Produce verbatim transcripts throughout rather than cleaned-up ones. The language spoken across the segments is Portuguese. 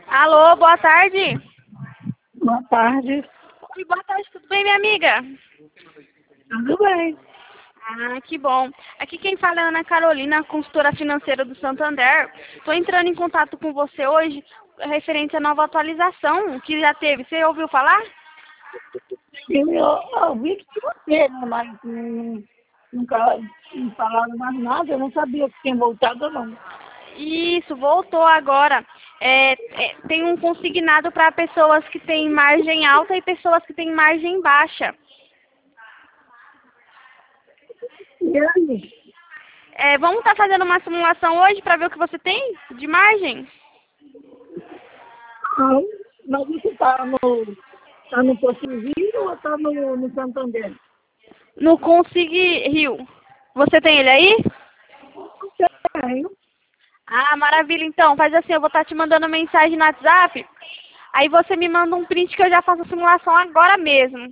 Alô, boa tarde. Boa tarde. Oi, boa tarde, tudo bem, minha amiga? Tudo bem? Ah, que bom. Aqui quem fala é a Ana Carolina, consultora financeira do Santander. Estou entrando em contato com você hoje referente à nova atualização que já teve. Você ouviu falar? Eu, eu ouvi que tinha você, né? Mas hum, nunca me falaram mais nada. Eu não sabia que tinha voltado ou não. Isso, voltou agora. É, é, tem um consignado para pessoas que têm margem alta e pessoas que têm margem baixa. E aí? É, vamos estar fazendo uma simulação hoje para ver o que você tem de margem? Não, mas você está no, tá no Porto Rio ou está no, no Santander? No Consig Rio. Você tem ele aí? Tenho. Ah, maravilha. Então, faz assim, eu vou estar te mandando mensagem no WhatsApp. Aí você me manda um print que eu já faço a simulação agora mesmo.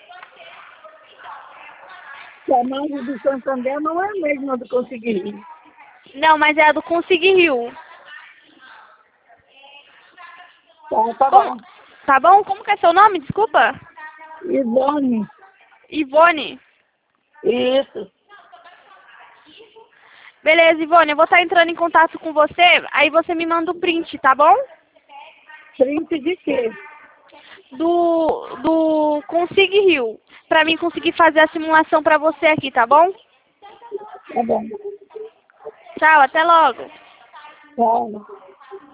A margem do Santander não é a mesma do Conseguir. Não, mas é a do Consig Rio. Tá, tá Como? bom. Tá bom? Como que é seu nome? Desculpa. Ivone. Ivone. Isso. Beleza, Ivone, eu vou estar entrando em contato com você, aí você me manda o print, tá bom? Print de quê? Do, do Consig Rio, pra mim conseguir fazer a simulação pra você aqui, tá bom? Tá bom. Tchau, até logo. Tchau.